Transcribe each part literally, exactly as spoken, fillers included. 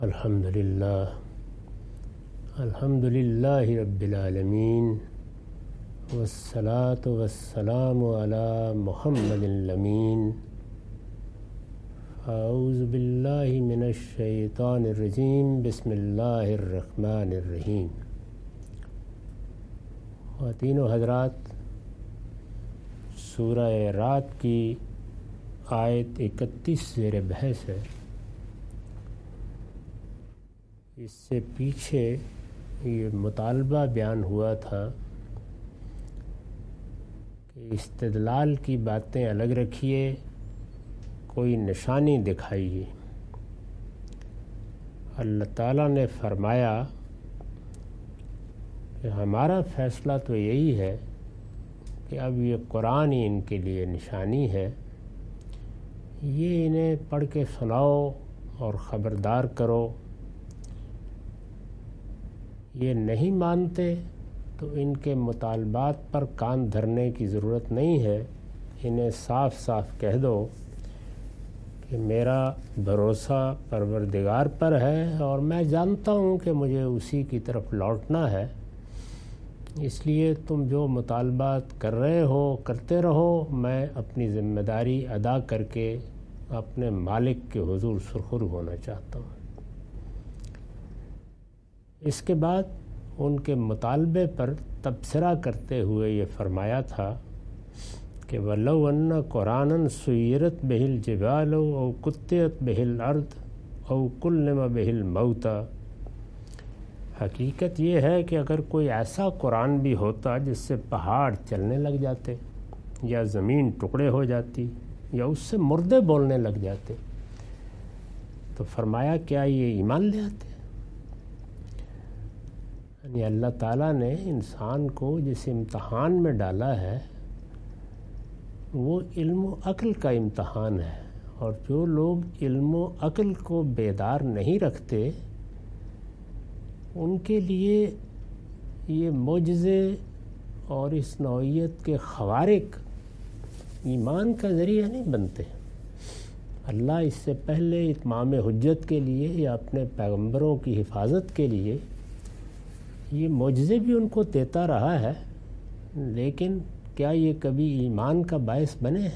الحمدللہ الحمدللہ رب العالمین والصلاة والسلام علی محمد الامین. اعوذ باللہ من الشیطان الرجیم. بسم اللہ الرحمن الرحیم. خواتین و حضرات، سورہ رات کی آیت اکتیس زیر بحث ہے. اس سے پیچھے یہ مطالبہ بیان ہوا تھا کہ استدلال کی باتیں الگ رکھیے، کوئی نشانی دکھائیے. اللہ تعالیٰ نے فرمایا کہ ہمارا فیصلہ تو یہی ہے کہ اب یہ قرآن ہی ان کے لیے نشانی ہے، یہ انہیں پڑھ کے سناؤ اور خبردار کرو. یہ نہیں مانتے تو ان کے مطالبات پر کان دھرنے کی ضرورت نہیں ہے. انہیں صاف صاف کہہ دو کہ میرا بھروسہ پروردگار پر ہے اور میں جانتا ہوں کہ مجھے اسی کی طرف لوٹنا ہے، اس لیے تم جو مطالبات کر رہے ہو کرتے رہو، میں اپنی ذمہ داری ادا کر کے اپنے مالک کے حضور سرخرو ہونا چاہتا ہوں. اس کے بعد ان کے مطالبے پر تبصرہ کرتے ہوئے یہ فرمایا تھا کہ وَلَوْ أَنَّ قُرْآنًا سُيِّرَتْ بِهِ الْجِبَالُ أَوْ قُطِّعَتْ بِهِ الْأَرْضُ أَوْ كُلِّمَ بِهِ الْمَوْتَى. حقیقت یہ ہے کہ اگر کوئی ایسا قرآن بھی ہوتا جس سے پہاڑ چلنے لگ جاتے یا زمین ٹکڑے ہو جاتی یا اس سے مردے بولنے لگ جاتے تو فرمایا کیا یہ ایمان لے آتے؟ یعنی اللہ تعالیٰ نے انسان کو جس امتحان میں ڈالا ہے وہ علم و عقل کا امتحان ہے، اور جو لوگ علم و عقل کو بیدار نہیں رکھتے ان کے لیے یہ معجزے اور اس نوعیت کے خوارق ایمان کا ذریعہ نہیں بنتے. اللہ اس سے پہلے اتمام حجت کے لیے یا اپنے پیغمبروں کی حفاظت کے لیے یہ معجزے بھی ان کو دیتا رہا ہے، لیکن کیا یہ کبھی ایمان کا باعث بنے ہیں؟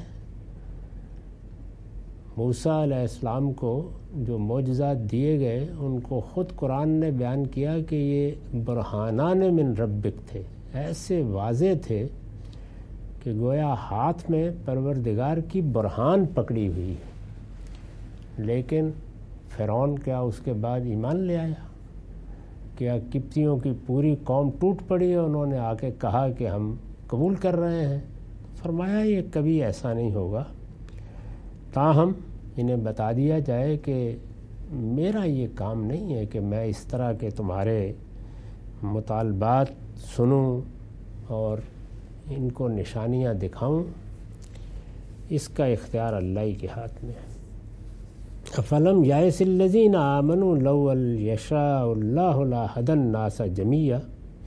موسیٰ علیہ السلام کو جو معجزات دیے گئے ان کو خود قرآن نے بیان کیا کہ یہ برہانان من ربک تھے، ایسے واضح تھے کہ گویا ہاتھ میں پروردگار کی برہان پکڑی ہوئی ہے. لیکن فرعون کیا اس کے بعد ایمان لے آیا؟ کیا قبطیوں کی پوری قوم ٹوٹ پڑی اور انہوں نے آ کے کہا کہ ہم قبول کر رہے ہیں؟ فرمایا یہ کبھی ایسا نہیں ہوگا. تاہم انہیں بتا دیا جائے کہ میرا یہ کام نہیں ہے کہ میں اس طرح کے تمہارے مطالبات سنوں اور ان کو نشانیاں دکھاؤں. اس کا اختیار اللہ ہی کے ہاتھ میں ہے. افلم یائس الذین آمنوا لو یشاء اللہ لہدی الناس جمیعا.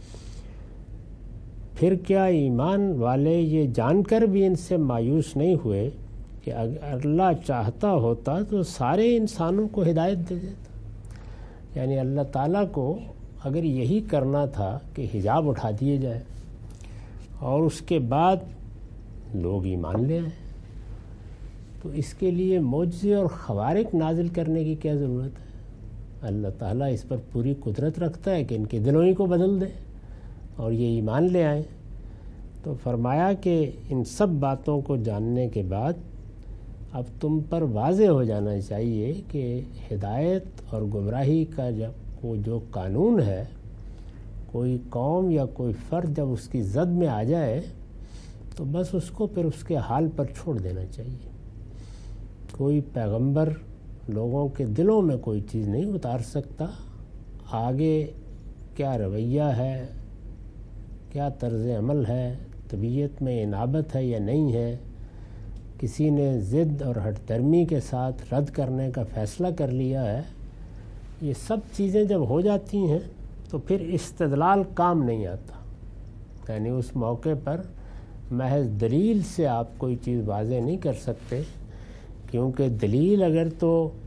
پھر کیا ایمان والے یہ جان کر بھی ان سے مایوس نہیں ہوئے کہ اگر اللہ چاہتا ہوتا تو سارے انسانوں کو ہدایت دے دیتا؟ یعنی اللہ تعالیٰ کو اگر یہی کرنا تھا کہ حجاب اٹھا دیے جائے اور اس کے بعد لوگ ایمان لے آئیں تو اس کے لیے معجزے اور خوارق نازل کرنے کی کیا ضرورت ہے؟ اللہ تعالیٰ اس پر پوری قدرت رکھتا ہے کہ ان کے دلوں ہی کو بدل دے اور یہ ایمان لے آئیں. تو فرمایا کہ ان سب باتوں کو جاننے کے بعد اب تم پر واضح ہو جانا چاہیے کہ ہدایت اور گمراہی کا جب وہ جو قانون ہے، کوئی قوم یا کوئی فرد جب اس کی زد میں آ جائے تو بس اس کو پھر اس کے حال پر چھوڑ دینا چاہیے. کوئی پیغمبر لوگوں کے دلوں میں کوئی چیز نہیں اتار سکتا. آگے کیا رویہ ہے، کیا طرز عمل ہے، طبیعت میں انابت ہے یا نہیں ہے، کسی نے ضد اور ہٹ درمی کے ساتھ رد کرنے کا فیصلہ کر لیا ہے، یہ سب چیزیں جب ہو جاتی ہیں تو پھر استدلال کام نہیں آتا. یعنی اس موقع پر محض دلیل سے آپ کوئی چیز واضح نہیں کر سکتے، کیونکہ دلیل اگر تو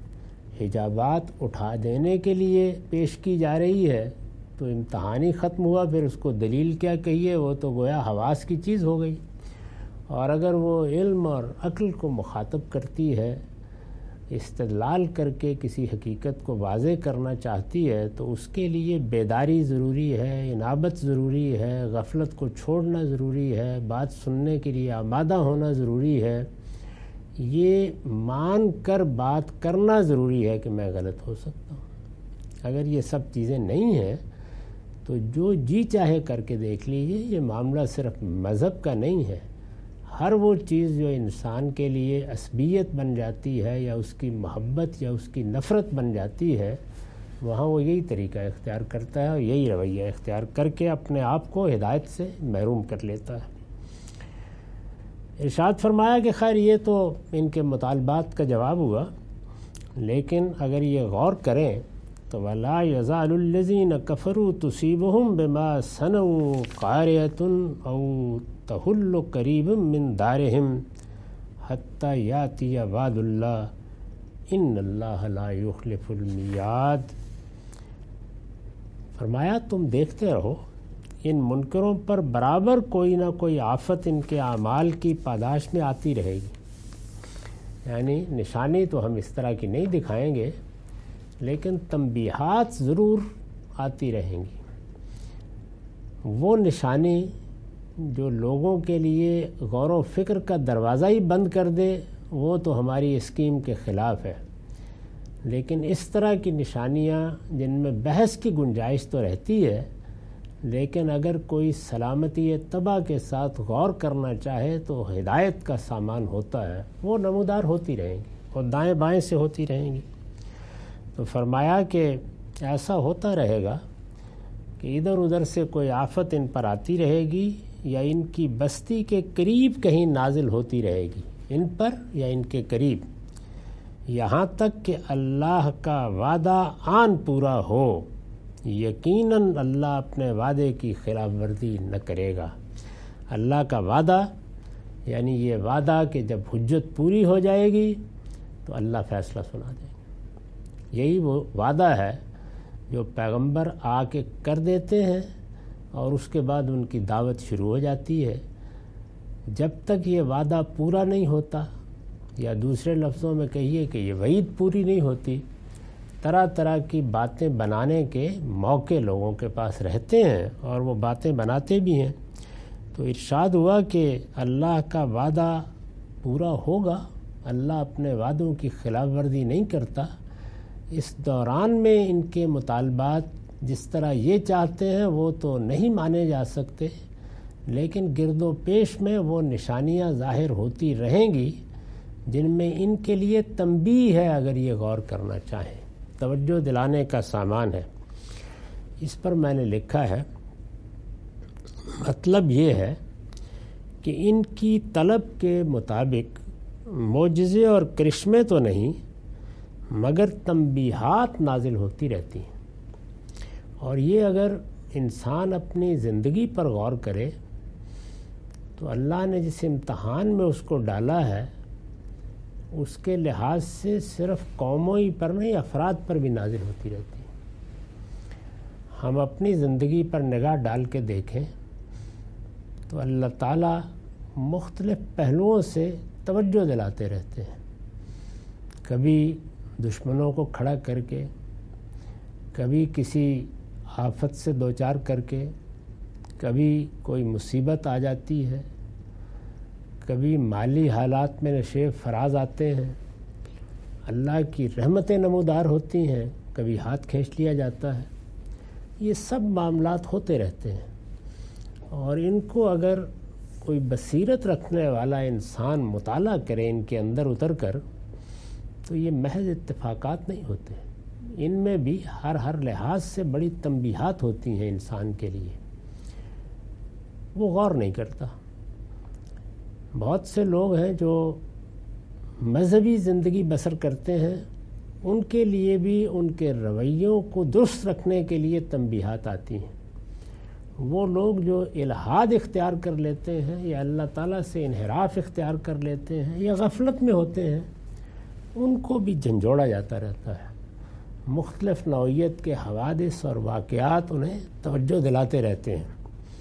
حجابات اٹھا دینے کے لیے پیش کی جا رہی ہے تو امتحان ہی ختم ہوا، پھر اس کو دلیل کیا کہیے، وہ تو گویا حواس کی چیز ہو گئی۔ اور اگر وہ علم اور عقل کو مخاطب کرتی ہے، استدلال کر کے کسی حقیقت کو واضح کرنا چاہتی ہے، تو اس کے لیے بیداری ضروری ہے، انابت ضروری ہے، غفلت کو چھوڑنا ضروری ہے، بات سننے کے لیے آمادہ ہونا ضروری ہے، یہ مان کر بات کرنا ضروری ہے کہ میں غلط ہو سکتا ہوں۔ اگر یہ سب چیزیں نہیں ہیں تو جو جی چاہے کر کے دیکھ لیجئے، یہ معاملہ صرف مذہب کا نہیں ہے۔ ہر وہ چیز جو انسان کے لیے عصبیت بن جاتی ہے یا اس کی محبت یا اس کی نفرت بن جاتی ہے، وہاں وہ یہی طریقہ اختیار کرتا ہے اور یہی رویہ اختیار کر کے اپنے آپ کو ہدایت سے محروم کر لیتا ہے۔ ارشاد فرمایا کہ خیر یہ تو ان کے مطالبات کا جواب ہوا، لیکن اگر یہ غور کریں تو وَلَا يَزَالُ الَّذِينَ كَفَرُوا تُصِيبُهُم بِمَا صَنَعُوا قَارِعَةٌ أَوْ تَحُلُّ قَرِيبٌ مِّن دَارِهِمْ حَتَّى يَأْتِيَ وَعْدُ اللَّهِ إِنَّ اللَّهَ لَا يُخْلِفُ الْمِيعَادَ۔ فرمایا تم دیکھتے رہو، ان منکروں پر برابر کوئی نہ کوئی آفت ان کے اعمال کی پاداش میں آتی رہے گی۔ یعنی نشانی تو ہم اس طرح کی نہیں دکھائیں گے، لیکن تنبیہات ضرور آتی رہیں گی۔ وہ نشانی جو لوگوں کے لیے غور و فکر کا دروازہ ہی بند کر دے، وہ تو ہماری اسکیم کے خلاف ہے، لیکن اس طرح کی نشانیاں جن میں بحث کی گنجائش تو رہتی ہے، لیکن اگر کوئی سلامتی طبع کے ساتھ غور کرنا چاہے تو ہدایت کا سامان ہوتا ہے، وہ نمودار ہوتی رہیں گی اور دائیں بائیں سے ہوتی رہیں گی۔ تو فرمایا کہ ایسا ہوتا رہے گا کہ ادھر ادھر سے کوئی آفت ان پر آتی رہے گی یا ان کی بستی کے قریب کہیں نازل ہوتی رہے گی، ان پر یا ان کے قریب، یہاں تک کہ اللہ کا وعدہ آن پورا ہو۔ یقیناً اللہ اپنے وعدے کی خلاف ورزی نہ کرے گا۔ اللہ کا وعدہ یعنی یہ وعدہ کہ جب حجت پوری ہو جائے گی تو اللہ فیصلہ سنا دیں گے۔ یہی وہ وعدہ ہے جو پیغمبر آ کے کر دیتے ہیں اور اس کے بعد ان کی دعوت شروع ہو جاتی ہے۔ جب تک یہ وعدہ پورا نہیں ہوتا، یا دوسرے لفظوں میں کہیے کہ یہ وعید پوری نہیں ہوتی، طرح طرح کی باتیں بنانے کے موقع لوگوں کے پاس رہتے ہیں اور وہ باتیں بناتے بھی ہیں۔ تو ارشاد ہوا کہ اللہ کا وعدہ پورا ہوگا، اللہ اپنے وعدوں کی خلاف ورزی نہیں کرتا۔ اس دوران میں ان کے مطالبات جس طرح یہ چاہتے ہیں وہ تو نہیں مانے جا سکتے، لیکن گرد و پیش میں وہ نشانیاں ظاہر ہوتی رہیں گی جن میں ان کے لیے تنبیہ ہے، اگر یہ غور کرنا چاہیں، توجہ دلانے کا سامان ہے۔ اس پر میں نے لکھا ہے، مطلب یہ ہے کہ ان کی طلب کے مطابق معجزے اور کرشمے تو نہیں مگر تنبیہات نازل ہوتی رہتی ہیں، اور یہ اگر انسان اپنی زندگی پر غور کرے تو اللہ نے جس امتحان میں اس کو ڈالا ہے اس کے لحاظ سے صرف قوموں ہی پر نہیں، افراد پر بھی نازل ہوتی رہتی ہیں۔ ہم اپنی زندگی پر نگاہ ڈال کے دیکھیں تو اللہ تعالیٰ مختلف پہلوؤں سے توجہ دلاتے رہتے ہیں، کبھی دشمنوں کو کھڑا کر کے، کبھی کسی آفت سے دوچار کر کے، کبھی کوئی مصیبت آ جاتی ہے، کبھی مالی حالات میں نشیب فراز آتے ہیں، اللہ کی رحمتیں نمودار ہوتی ہیں، کبھی ہاتھ کھینچ لیا جاتا ہے۔ یہ سب معاملات ہوتے رہتے ہیں، اور ان کو اگر کوئی بصیرت رکھنے والا انسان مطالعہ کرے ان کے اندر اتر کر، تو یہ محض اتفاقات نہیں ہوتے، ان میں بھی ہر ہر لحاظ سے بڑی تنبیہات ہوتی ہیں انسان کے لیے، وہ غور نہیں کرتا۔ بہت سے لوگ ہیں جو مذہبی زندگی بسر کرتے ہیں، ان کے لیے بھی ان کے رویوں کو درست رکھنے کے لیے تنبیہات آتی ہیں۔ وہ لوگ جو الحاد اختیار کر لیتے ہیں یا اللہ تعالیٰ سے انحراف اختیار کر لیتے ہیں یا غفلت میں ہوتے ہیں، ان کو بھی جھنجھوڑا جاتا رہتا ہے. مختلف نوعیت کے حوادث اور واقعات انہیں توجہ دلاتے رہتے ہیں.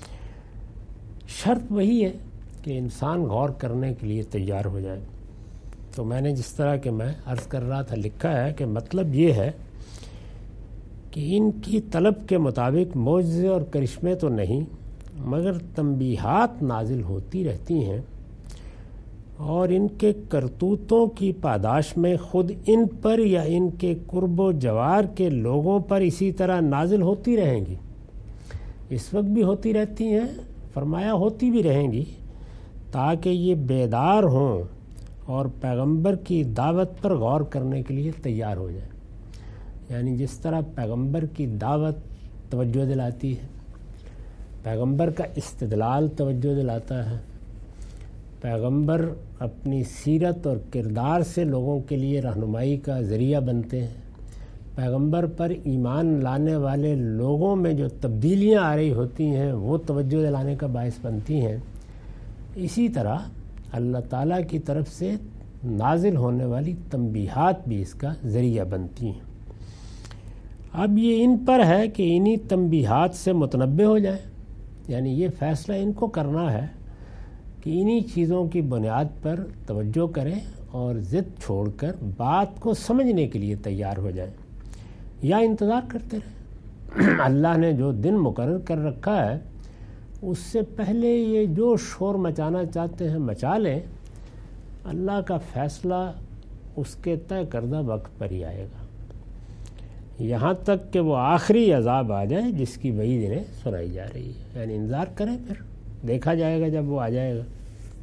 شرط وہی ہے کہ انسان غور کرنے کے لیے تیار ہو جائے. تو میں نے جس طرح کہ میں عرض کر رہا تھا لکھا ہے کہ مطلب یہ ہے کہ ان کی طلب کے مطابق معجزے اور کرشمے تو نہیں مگر تنبیہات نازل ہوتی رہتی ہیں، اور ان کے کرتوتوں کی پاداش میں خود ان پر یا ان کے قرب و جوار کے لوگوں پر اسی طرح نازل ہوتی رہیں گی. اس وقت بھی ہوتی رہتی ہیں، فرمایا ہوتی بھی رہیں گی، تاکہ یہ بیدار ہوں اور پیغمبر کی دعوت پر غور کرنے کے لیے تیار ہو جائیں. یعنی جس طرح پیغمبر کی دعوت توجہ دلاتی ہے، پیغمبر کا استدلال توجہ دلاتا ہے، پیغمبر اپنی سیرت اور کردار سے لوگوں کے لیے رہنمائی کا ذریعہ بنتے ہیں، پیغمبر پر ایمان لانے والے لوگوں میں جو تبدیلیاں آ رہی ہوتی ہیں وہ توجہ دلانے کا باعث بنتی ہیں، اسی طرح اللہ تعالیٰ کی طرف سے نازل ہونے والی تنبیہات بھی اس کا ذریعہ بنتی ہیں. اب یہ ان پر ہے کہ انہی تنبیہات سے متنبع ہو جائیں. یعنی یہ فیصلہ ان کو کرنا ہے کہ انہی چیزوں کی بنیاد پر توجہ کریں اور ضد چھوڑ کر بات کو سمجھنے کے لیے تیار ہو جائیں، یا انتظار کرتے رہیں. اللہ نے جو دن مقرر کر رکھا ہے اس سے پہلے یہ جو شور مچانا چاہتے ہیں مچا لیں. اللہ کا فیصلہ اس کے طے کردہ وقت پر ہی آئے گا، یہاں تک کہ وہ آخری عذاب آ جائے جس کی وعید انہیں سنائی جا رہی ہے. یعنی انتظار کریں، پھر دیکھا جائے گا جب وہ آ جائے گا.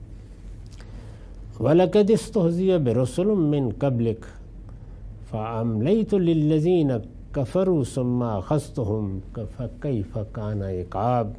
وَلَقَدِ اسْتُهْزِئَ بِرُسُلٍ مِّن قَبْلِكَ فَأَمْلَيْتُ لِلَّذِينَ كَفَرُوا ثُمَّ أَخَذْتُهُمْ فَكَيْفَ كَانَ عِقَابِ.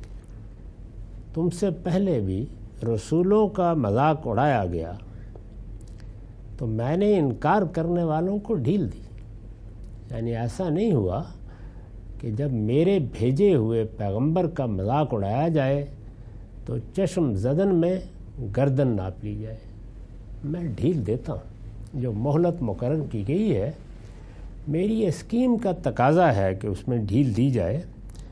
تم سے پہلے بھی رسولوں کا مذاق اڑایا گیا تو میں نے انکار کرنے والوں کو ڈھیل دی. یعنی ایسا نہیں ہوا کہ جب میرے بھیجے ہوئے پیغمبر کا مذاق اڑایا جائے تو چشم زدن میں گردن ناپ لی جائے. میں ڈھیل دیتا ہوں. جو مہلت مقرر کی گئی ہے میری اسکیم کا تقاضا ہے کہ اس میں ڈھیل دی جائے،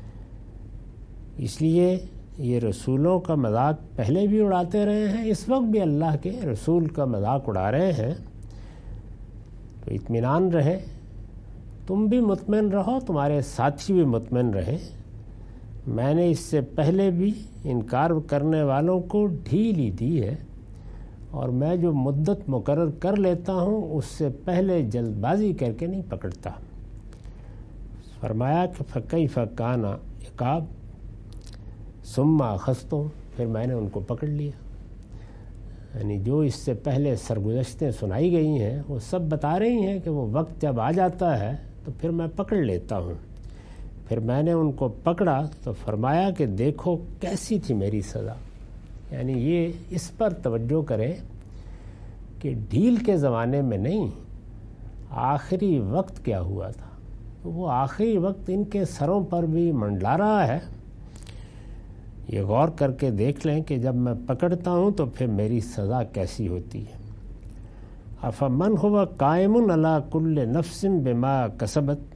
اس لیے یہ رسولوں کا مذاق پہلے بھی اڑاتے رہے ہیں، اس وقت بھی اللہ کے رسول کا مذاق اڑا رہے ہیں. تو اطمینان رہے، تم بھی مطمئن رہو، تمہارے ساتھی بھی مطمئن رہے. میں نے اس سے پہلے بھی انکار کرنے والوں کو ڈھیل ہی دی ہے، اور میں جو مدت مقرر کر لیتا ہوں اس سے پہلے جلد بازی کر کے نہیں پکڑتا. فرمایا کہ فَكَيْفَ كَانَ عِقَابِ، ثُمَّ أَخَذْتُهُمْ، پھر میں نے ان کو پکڑ لیا. یعنی جو اس سے پہلے سرگزشتیں سنائی گئی ہیں وہ سب بتا رہی ہیں کہ وہ وقت جب آ جاتا ہے تو پھر میں پکڑ لیتا ہوں. پھر میں نے ان کو پکڑا تو فرمایا کہ دیکھو کیسی تھی میری سزا. یعنی یہ اس پر توجہ کرے کہ ڈھیل کے زمانے میں نہیں، آخری وقت کیا ہوا تھا. وہ آخری وقت ان کے سروں پر بھی منڈلا رہا ہے. یہ غور کر کے دیکھ لیں کہ جب میں پکڑتا ہوں تو پھر میری سزا کیسی ہوتی ہے. افمن هو قائم علی کل نفس بما کسبت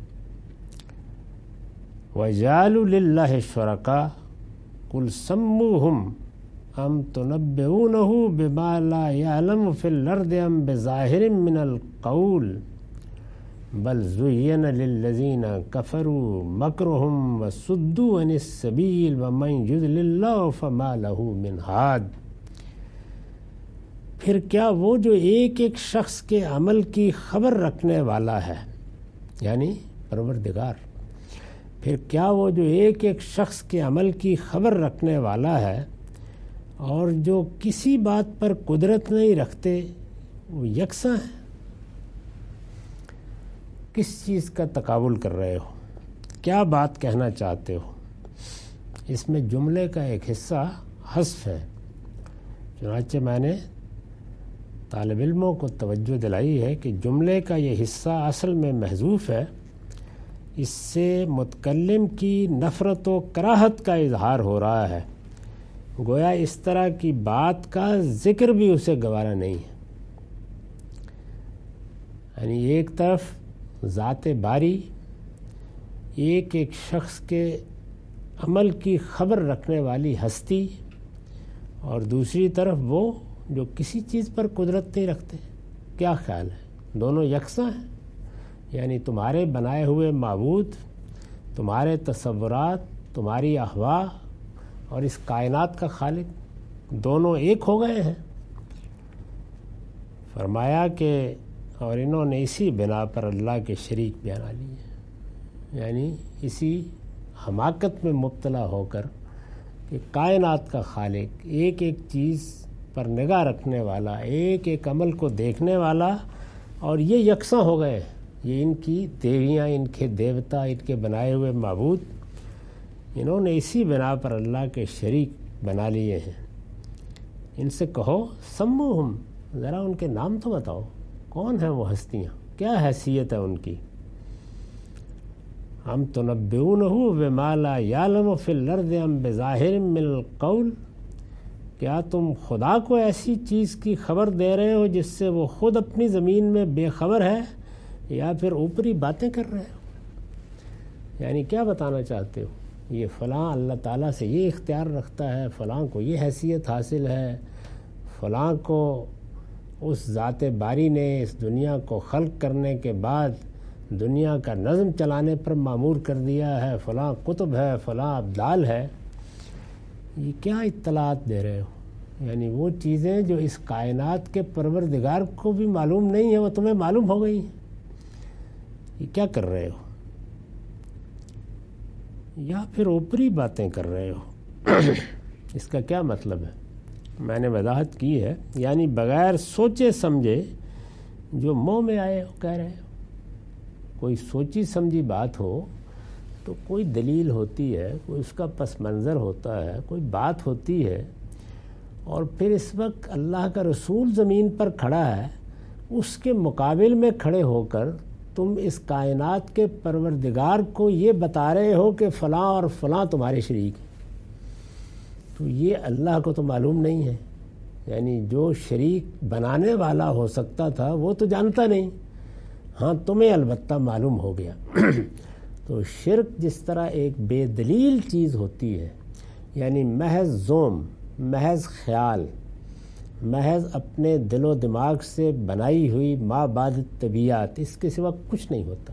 وجعلوا للہ شرکاء قل سموہم ام تنبئونہ بما لا یعلم فی الارض ام بظاہر من القول بل زین للذین کفروا مکرہم وصدوا عن السبیل ومن یضلل اللہ فما لہ من ہاد. پھر کیا وہ جو ایک ایک شخص کے عمل کی خبر رکھنے والا ہے، یعنی پروردگار، پھر کیا وہ جو ایک ایک شخص کے عمل کی خبر رکھنے والا ہے اور جو کسی بات پر قدرت نہیں رکھتے وہ یکساں ہیں؟ کس چیز کا تقابل کر رہے ہو؟ کیا بات کہنا چاہتے ہو؟ اس میں جملے کا ایک حصہ حذف ہے. چنانچہ میں نے طالب علموں کو توجہ دلائی ہے کہ جملے کا یہ حصہ اصل میں محذوف ہے. اس سے متکلم کی نفرت و کراہت کا اظہار ہو رہا ہے، گویا اس طرح کی بات کا ذکر بھی اسے گوارا نہیں ہے. یعنی ایک طرف ذات باری ایک ایک شخص کے عمل کی خبر رکھنے والی ہستی، اور دوسری طرف وہ جو کسی چیز پر قدرت نہیں رکھتے. کیا خیال ہے؟ دونوں یکساں ہیں. یعنی تمہارے بنائے ہوئے معبود، تمہارے تصورات، تمہاری احوا اور اس کائنات کا خالق دونوں ایک ہو گئے ہیں. فرمایا کہ اور انہوں نے اسی بنا پر اللہ کے شریک بنا لیے، یعنی اسی حماقت میں مبتلا ہو کر کہ کائنات کا خالق، ایک ایک چیز پر نگاہ رکھنے والا، ایک ایک عمل کو دیکھنے والا، اور یہ یکساں ہو گئے. یہ ان کی دیویاں، ان کے دیوتا، ان کے بنائے ہوئے معبود، انہوں نے اسی بنا پر اللہ کے شریک بنا لیے ہیں. ان سے کہو سموہم، ذرا ان کے نام تو بتاؤ، کون ہیں وہ ہستیاں، کیا حیثیت ہے ان کی. ام تنبئونہ بما لا یعلم فی الارض ام بظاہر من القول، کیا تم خدا کو ایسی چیز کی خبر دے رہے ہو جس سے وہ خود اپنی زمین میں بے خبر ہے، یا پھر اوپری باتیں کر رہے ہو؟ یعنی کیا بتانا چاہتے ہو؟ یہ فلاں اللہ تعالیٰ سے یہ اختیار رکھتا ہے، فلاں کو یہ حیثیت حاصل ہے، فلاں کو اس ذات باری نے اس دنیا کو خلق کرنے کے بعد دنیا کا نظم چلانے پر مامور کر دیا ہے، فلاں قطب ہے، فلاں ابدال ہے. یہ کیا اطلاعات دے رہے ہو؟ یعنی وہ چیزیں جو اس کائنات کے پروردگار کو بھی معلوم نہیں ہے، وہ تمہیں معلوم ہو گئی ہیں. یہ کیا کر رہے ہو؟ یا پھر اوپری باتیں کر رہے ہو؟ اس کا کیا مطلب ہے؟ میں نے وضاحت کی ہے، یعنی بغیر سوچے سمجھے جو منہ میں آئے ہو کہہ رہے ہو. کوئی سوچی سمجھی بات ہو تو کوئی دلیل ہوتی ہے، کوئی اس کا پس منظر ہوتا ہے، کوئی بات ہوتی ہے، اور پھر اس وقت اللہ کا رسول زمین پر کھڑا ہے، اس کے مقابل میں کھڑے ہو کر تم اس کائنات کے پروردگار کو یہ بتا رہے ہو کہ فلاں اور فلاں تمہارے شریک ہیں. تو یہ اللہ کو تو معلوم نہیں ہے. یعنی جو شریک بنانے والا ہو سکتا تھا وہ تو جانتا نہیں، ہاں تمہیں البتہ معلوم ہو گیا. تو شرک جس طرح ایک بے دلیل چیز ہوتی ہے، یعنی محض زوم، محض خیال، محض اپنے دل و دماغ سے بنائی ہوئی ما بعد طبیعت، اس کے سوا کچھ نہیں ہوتا.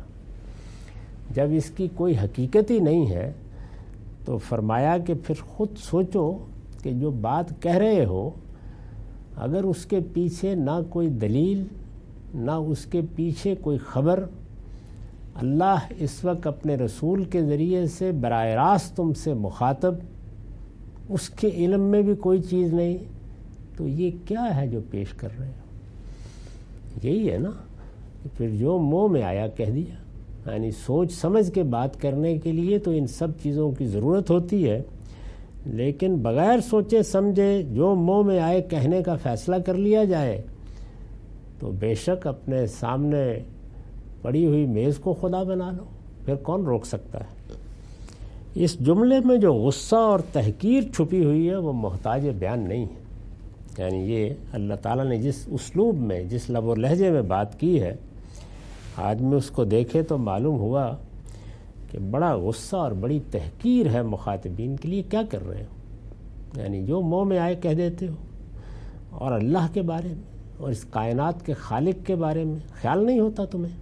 جب اس کی کوئی حقیقت ہی نہیں ہے تو فرمایا کہ پھر خود سوچو کہ جو بات کہہ رہے ہو، اگر اس کے پیچھے نہ کوئی دلیل، نہ اس کے پیچھے کوئی خبر، اللہ اس وقت اپنے رسول کے ذریعے سے براہ راست تم سے مخاطب، اس کے علم میں بھی کوئی چیز نہیں، تو یہ کیا ہے جو پیش کر رہے ہو؟ یہی ہے نا. پھر جو منہ میں آیا کہہ دیا. یعنی سوچ سمجھ کے بات کرنے کے لیے تو ان سب چیزوں کی ضرورت ہوتی ہے، لیکن بغیر سوچے سمجھے جو منہ میں آئے کہنے کا فیصلہ کر لیا جائے تو بے شک اپنے سامنے پڑی ہوئی میز کو خدا بنا لو، پھر کون روک سکتا ہے؟ اس جملے میں جو غصہ اور تحقیر چھپی ہوئی ہے وہ محتاج بیان نہیں ہے. یعنی یہ اللہ تعالیٰ نے جس اسلوب میں، جس لب و لہجے میں بات کی ہے، آدمی اس کو دیکھے تو معلوم ہوا کہ بڑا غصہ اور بڑی تحقیر ہے مخاطبین کے لیے. کیا کر رہے ہو؟ یعنی جو منہ میں آئے کہہ دیتے ہو، اور اللہ کے بارے میں اور اس کائنات کے خالق کے بارے میں خیال نہیں ہوتا تمہیں.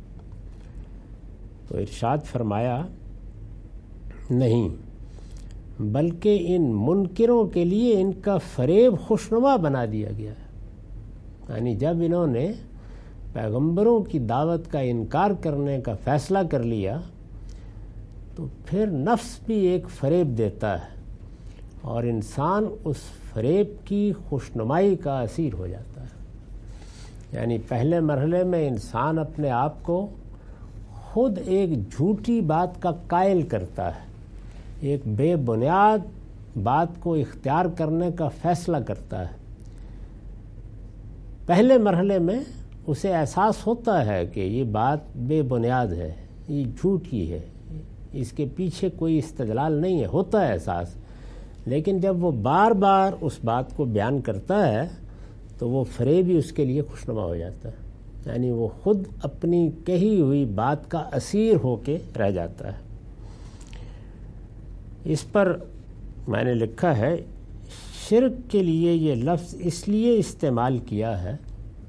تو ارشاد فرمایا نہیں، بلکہ ان منکروں کے لیے ان کا فریب خوشنما بنا دیا گیا ہے. یعنی جب انہوں نے پیغمبروں کی دعوت کا انکار کرنے کا فیصلہ کر لیا تو پھر نفس بھی ایک فریب دیتا ہے، اور انسان اس فریب کی خوشنمائی کا اسیر ہو جاتا ہے. یعنی پہلے مرحلے میں انسان اپنے آپ کو خود ایک جھوٹی بات کا قائل کرتا ہے، ایک بے بنیاد بات کو اختیار کرنے کا فیصلہ کرتا ہے. پہلے مرحلے میں اسے احساس ہوتا ہے کہ یہ بات بے بنیاد ہے، یہ جھوٹی ہے، اس کے پیچھے کوئی استدلال نہیں ہے، ہوتا ہے احساس. لیکن جب وہ بار بار اس بات کو بیان کرتا ہے تو وہ فریب ہی اس کے لیے خوشنما ہو جاتا ہے. یعنی وہ خود اپنی کہی ہوئی بات کا اسیر ہو کے رہ جاتا ہے۔ اس پر میں نے لکھا ہے شرک کے لیے یہ لفظ اس لیے استعمال کیا ہے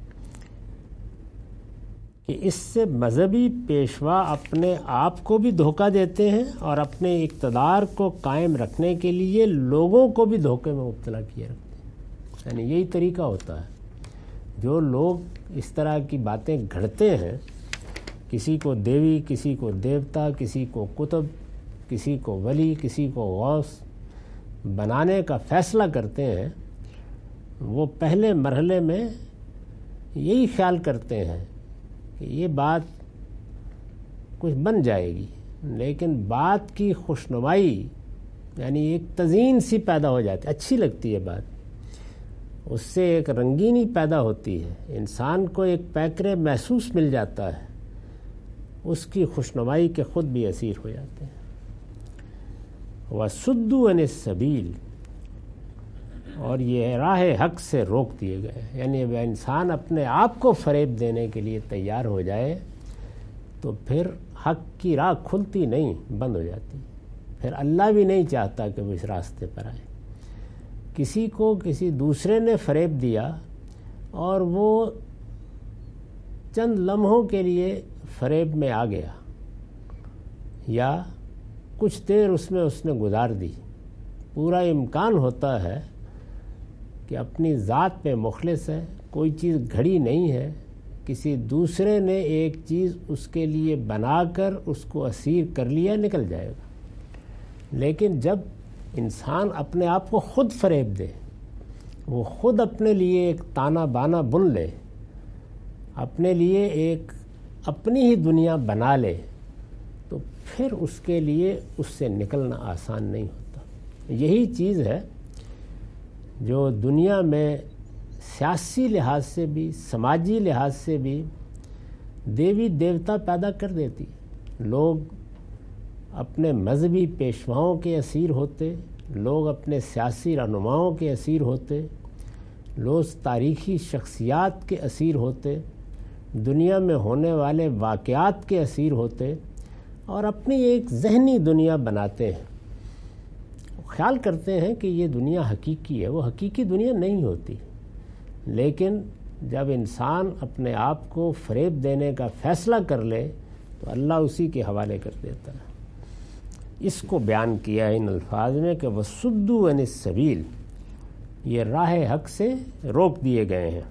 کہ اس سے مذہبی پیشوا اپنے آپ کو بھی دھوکہ دیتے ہیں اور اپنے اقتدار کو قائم رکھنے کے لیے لوگوں کو بھی دھوکے میں مبتلا کیے رکھتے ہیں۔ یعنی یہی طریقہ ہوتا ہے، جو لوگ اس طرح کی باتیں گھڑتے ہیں، کسی کو دیوی، کسی کو دیوتا، کسی کو قطب، کسی کو ولی، کسی کو غوث بنانے کا فیصلہ کرتے ہیں، وہ پہلے مرحلے میں یہی خیال کرتے ہیں کہ یہ بات کچھ بن جائے گی، لیکن بات کی خوشنمائی یعنی ایک تزئین سی پیدا ہو جاتی، اچھی لگتی ہے بات، اس سے ایک رنگینی پیدا ہوتی ہے، انسان کو ایک پیکرے محسوس مل جاتا ہے، اس کی خوشنمائی کے خود بھی اسیر ہو جاتے ہیں۔ وَصُدُّوا عَنِ السَّبِيلِ، اور یہ راہ حق سے روک دیے گئے، یعنی وہ انسان اپنے آپ کو فریب دینے کے لیے تیار ہو جائے تو پھر حق کی راہ کھلتی نہیں، بند ہو جاتی، پھر اللہ بھی نہیں چاہتا کہ وہ اس راستے پر آئے۔ کسی کو کسی دوسرے نے فریب دیا اور وہ چند لمحوں کے لیے فریب میں آ گیا یا کچھ دیر اس میں اس نے گزار دی، پورا امکان ہوتا ہے کہ اپنی ذات پہ مخلص ہے، کوئی چیز گھڑی نہیں ہے، کسی دوسرے نے ایک چیز اس کے لیے بنا کر اس کو اسیر کر لیا، نکل جائے گا۔ لیکن جب انسان اپنے آپ کو خود فریب دے، وہ خود اپنے لیے ایک تانا بانا بن لے، اپنے لیے ایک اپنی ہی دنیا بنا لے، تو پھر اس کے لیے اس سے نکلنا آسان نہیں ہوتا۔ یہی چیز ہے جو دنیا میں سیاسی لحاظ سے بھی، سماجی لحاظ سے بھی دیوی دیوتا پیدا کر دیتی۔ لوگ اپنے مذہبی پیشواؤں کے اسیر ہوتے، لوگ اپنے سیاسی رہنماؤں کے اسیر ہوتے، لوگ تاریخی شخصیات کے اسیر ہوتے، دنیا میں ہونے والے واقعات کے اسیر ہوتے اور اپنی ایک ذہنی دنیا بناتے ہیں، خیال کرتے ہیں کہ یہ دنیا حقیقی ہے۔ وہ حقیقی دنیا نہیں ہوتی، لیکن جب انسان اپنے آپ کو فریب دینے کا فیصلہ کر لے تو اللہ اسی کے حوالے کر دیتا ہے۔ اس کو بیان کیا ہے ان الفاظ میں کہ وَصُدُّوا عَنِ السَّبِيلِ، یہ راہ حق سے روک دیے گئے ہیں۔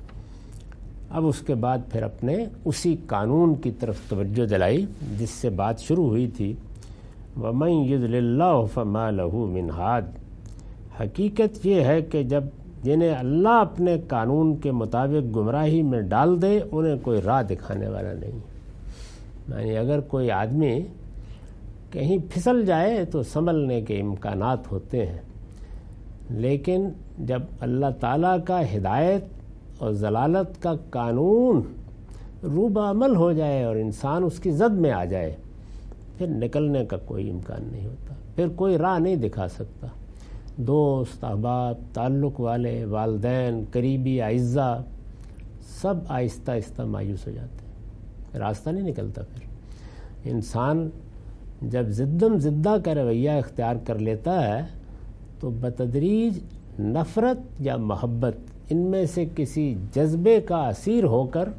اب اس کے بعد پھر اپنے اسی قانون کی طرف توجہ دلائی جس سے بات شروع ہوئی تھی، وَمَن يُضْلِلِ اللَّهُ فَمَا لَهُ مِنْ هَادٍ۔ حقیقت یہ ہے کہ جب جنہیں اللہ اپنے قانون کے مطابق گمراہی میں ڈال دے، انہیں کوئی راہ دکھانے والا نہیں۔ یعنی اگر کوئی آدمی کہیں پھسل جائے تو سنبھلنے کے امکانات ہوتے ہیں، لیکن جب اللہ تعالیٰ کا ہدایت اور ضلالت کا قانون روبہ عمل ہو جائے اور انسان اس کی زد میں آ جائے، پھر نکلنے کا کوئی امکان نہیں ہوتا، پھر کوئی راہ نہیں دکھا سکتا۔ دوست، احباب، تعلق والے، والدین، قریبی، اعزاء سب آہستہ آہستہ مایوس ہو جاتے ہیں، راستہ نہیں نکلتا۔ پھر انسان جب زدم زدہ کا رویہ اختیار کر لیتا ہے تو بتدریج نفرت یا محبت ان میں سے کسی جذبے کا اسیر ہو کر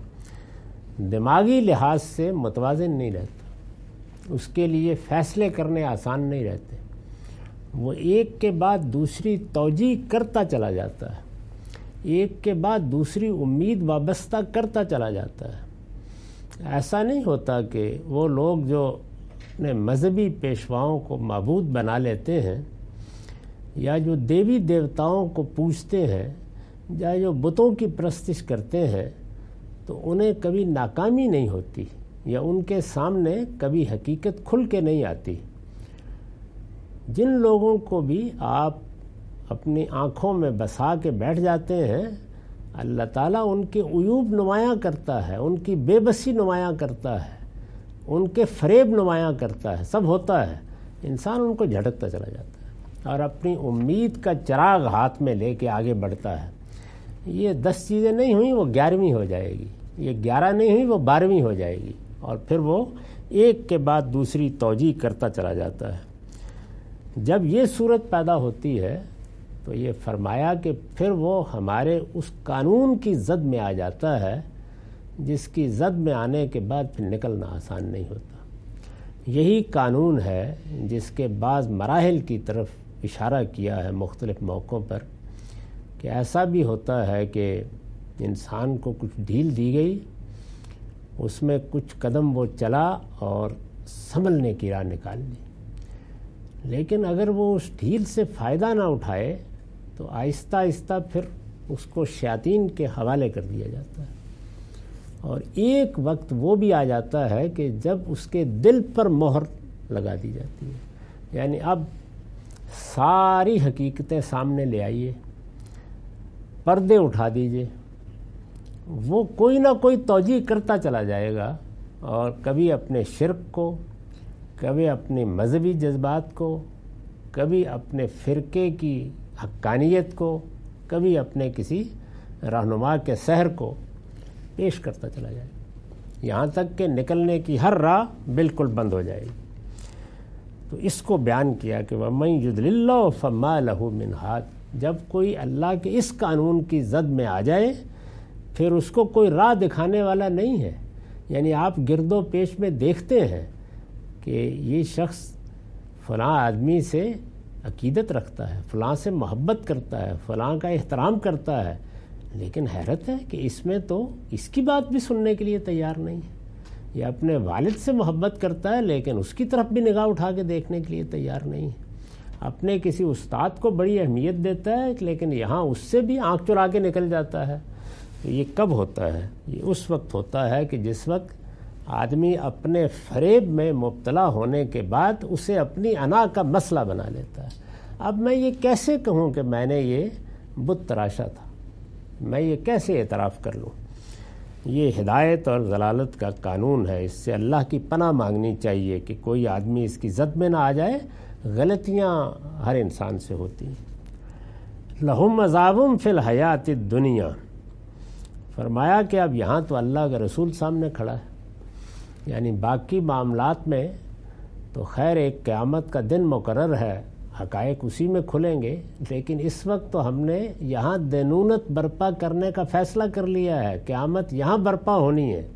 دماغی لحاظ سے متوازن نہیں رہتا، اس کے لیے فیصلے کرنے آسان نہیں رہتے، وہ ایک کے بعد دوسری توجیہ کرتا چلا جاتا ہے، ایک کے بعد دوسری امید وابستہ کرتا چلا جاتا ہے۔ ایسا نہیں ہوتا کہ وہ لوگ جو اپنے مذہبی پیشواؤں کو معبود بنا لیتے ہیں یا جو دیوی دیوتاؤں کو پوجتے ہیں یا جو بتوں کی پرستش کرتے ہیں، تو انہیں کبھی ناکامی نہیں ہوتی یا ان کے سامنے کبھی حقیقت کھل کے نہیں آتی۔ جن لوگوں کو بھی آپ اپنی آنکھوں میں بسا کے بیٹھ جاتے ہیں، اللہ تعالیٰ ان کے عیوب نمایاں کرتا ہے، ان کی بے بسی نمایاں کرتا ہے، ان کے فریب نمایاں کرتا ہے، سب ہوتا ہے، انسان ان کو جھٹکتا چلا جاتا ہے اور اپنی امید کا چراغ ہاتھ میں لے کے آگے بڑھتا ہے۔ یہ دس چیزیں نہیں ہوئیں، وہ گیارہویں ہو جائے گی، یہ گیارہ نہیں ہوئی، وہ بارہویں ہو جائے گی، اور پھر وہ ایک کے بعد دوسری توجیہ کرتا چلا جاتا ہے۔ جب یہ صورت پیدا ہوتی ہے تو یہ فرمایا کہ پھر وہ ہمارے اس قانون کی زد میں آ جاتا ہے جس کی زد میں آنے کے بعد پھر نکلنا آسان نہیں ہوتا۔ یہی قانون ہے جس کے بعض مراحل کی طرف اشارہ کیا ہے مختلف موقعوں پر، کہ ایسا بھی ہوتا ہے کہ انسان کو کچھ ڈھیل دی گئی، اس میں کچھ قدم وہ چلا اور سنبھلنے کی راہ نکال لی، لیکن اگر وہ اس ڈھیل سے فائدہ نہ اٹھائے تو آہستہ آہستہ پھر اس کو شیاطین کے حوالے کر دیا جاتا ہے، اور ایک وقت وہ بھی آ جاتا ہے کہ جب اس کے دل پر مہر لگا دی جاتی ہے، یعنی اب ساری حقیقتیں سامنے لے آئیے، پردے اٹھا دیجئے، وہ کوئی نہ کوئی توجیہ کرتا چلا جائے گا، اور کبھی اپنے شرک کو، کبھی اپنے مذہبی جذبات کو، کبھی اپنے فرقے کی حقانیت کو، کبھی اپنے کسی رہنما کے سحر کو پیش کرتا چلا جائے گا، یہاں تک کہ نکلنے کی ہر راہ بالکل بند ہو جائے گی۔ تو اس کو بیان کیا کہ وَمَن يُضْلِلِ اللَّهُ فَمَا لَهُ مِنْ هَادٍ، جب کوئی اللہ کے اس قانون کی زد میں آ جائے پھر اس کو کوئی راہ دکھانے والا نہیں ہے۔ یعنی آپ گرد و پیش میں دیکھتے ہیں کہ یہ شخص فلاں آدمی سے عقیدت رکھتا ہے، فلاں سے محبت کرتا ہے، فلاں کا احترام کرتا ہے، لیکن حیرت ہے کہ اس میں تو اس کی بات بھی سننے کے لیے تیار نہیں ہے۔ یہ اپنے والد سے محبت کرتا ہے لیکن اس کی طرف بھی نگاہ اٹھا کے دیکھنے کے لیے تیار نہیں ہے۔ اپنے کسی استاد کو بڑی اہمیت دیتا ہے لیکن یہاں اس سے بھی آنکھ چرا کے نکل جاتا ہے۔ تو یہ کب ہوتا ہے؟ یہ اس وقت ہوتا ہے کہ جس وقت آدمی اپنے فریب میں مبتلا ہونے کے بعد اسے اپنی انا کا مسئلہ بنا لیتا ہے۔ اب میں یہ کیسے کہوں کہ میں نے یہ بت تراشا تھا، میں یہ کیسے اعتراف کر لوں؟ یہ ہدایت اور ضلالت کا قانون ہے، اس سے اللہ کی پناہ مانگنی چاہیے کہ کوئی آدمی اس کی زد میں نہ آ جائے۔ غلطیاں ہر انسان سے ہوتی ہیں۔ لہم عذاب فی الحیات الدنیا، فرمایا کہ اب یہاں تو اللہ کا رسول سامنے کھڑا ہے، یعنی باقی معاملات میں تو خیر ایک قیامت کا دن مقرر ہے، حقائق اسی میں کھلیں گے، لیکن اس وقت تو ہم نے یہاں دینونت برپا کرنے کا فیصلہ کر لیا ہے، قیامت یہاں برپا ہونی ہے۔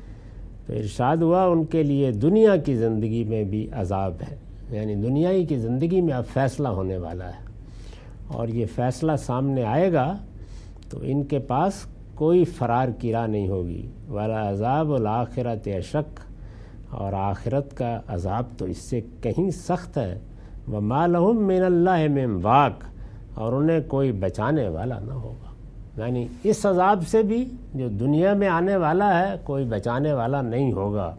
تو ارشاد ہوا ان کے لیے دنیا کی زندگی میں بھی عذاب ہے، یعنی دنیا ہی کی زندگی میں اب فیصلہ ہونے والا ہے، اور یہ فیصلہ سامنے آئے گا تو ان کے پاس کوئی فرار کی راہ نہیں ہوگی۔ وَلَا عَذَابُ الْآخِرَةِ أَشَقُّ، اور آخرت کا عذاب تو اس سے کہیں سخت ہے۔ وَمَا لَهُم مِّنَ اللَّهِ مِن وَاقٍ، اور انہیں کوئی بچانے والا نہ ہوگا، یعنی اس عذاب سے بھی جو دنیا میں آنے والا ہے کوئی بچانے والا نہیں ہوگا،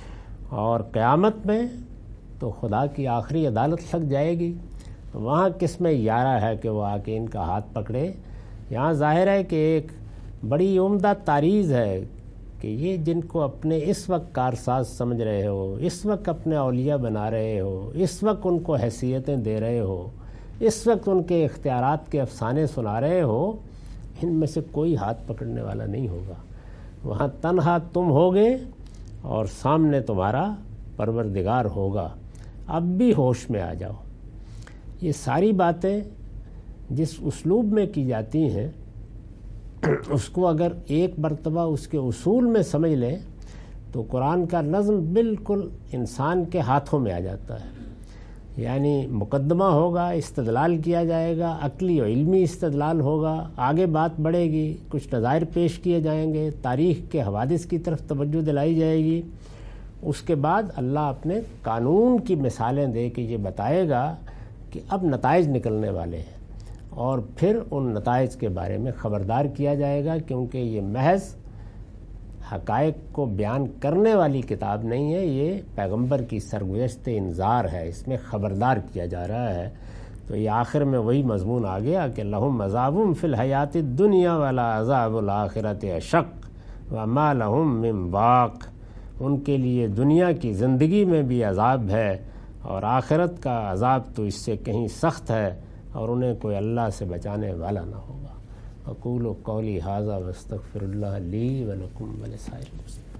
اور قیامت میں تو خدا کی آخری عدالت لگ جائے گی، وہاں کس میں یارہ ہے کہ وہ آ کے ان کا ہاتھ پکڑے۔ یہاں ظاہر ہے کہ ایک بڑی عمدہ تعریض ہے کہ یہ جن کو اپنے اس وقت کارساز سمجھ رہے ہو، اس وقت اپنے اولیاء بنا رہے ہو، اس وقت ان کو حیثیتیں دے رہے ہو، اس وقت ان کے اختیارات کے افسانے سنا رہے ہو، ان میں سے کوئی ہاتھ پکڑنے والا نہیں ہوگا۔ وہاں تنہا تم ہوگے اور سامنے تمہارا پروردگار ہوگا۔ اب بھی ہوش میں آ جاؤ۔ یہ ساری باتیں جس اسلوب میں کی جاتی ہیں اس کو اگر ایک مرتبہ اس کے اصول میں سمجھ لیں تو قرآن کا نظم بالکل انسان کے ہاتھوں میں آ جاتا ہے، یعنی مقدمہ ہوگا، استدلال کیا جائے گا، عقلی و علمی استدلال ہوگا، آگے بات بڑھے گی، کچھ نظائر پیش کیے جائیں گے، تاریخ کے حوادث کی طرف توجہ دلائی جائے گی، اس کے بعد اللہ اپنے قانون کی مثالیں دے کے یہ بتائے گا کہ اب نتائج نکلنے والے ہیں، اور پھر ان نتائج کے بارے میں خبردار کیا جائے گا، کیونکہ یہ محض حقائق کو بیان کرنے والی کتاب نہیں ہے، یہ پیغمبر کی سرگزشت انذار ہے، اس میں خبردار کیا جا رہا ہے۔ تو یہ آخر میں وہی مضمون آ گیا کہ لہم عذاب فی الحیات الدنیا ولا عذاب الآخرۃ اشق وما لہم من واق، ان کے لیے دنیا کی زندگی میں بھی عذاب ہے اور آخرت کا عذاب تو اس سے کہیں سخت ہے، اور انہیں کوئی اللہ سے بچانے والا نہ ہوگا۔ اقول قولی ھذا واستغفر اللہ لی ولکم ولسائر المسلمین.